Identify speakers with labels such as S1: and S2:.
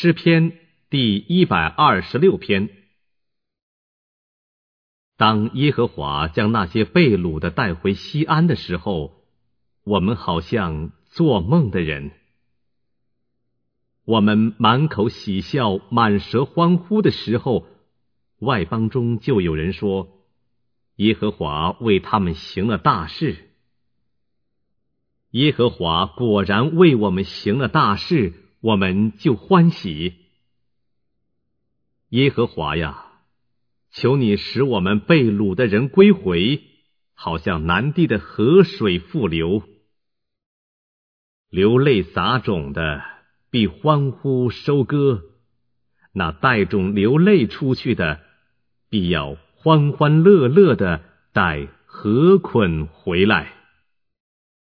S1: 诗篇第126篇。当耶和华将那些被掳的带回西安的时候，我们好像做梦的人。我们满口喜笑，满舌欢呼的时候，外邦中就有人说，耶和华为他们行了大事。耶和华果然为我们行了大事，我们就欢喜。耶和华呀，求你使我们被掳的人归回，好像南地的河水复流。流泪撒种的必欢呼收割，那带种流泪出去的必要欢欢乐乐的带禾捆回来。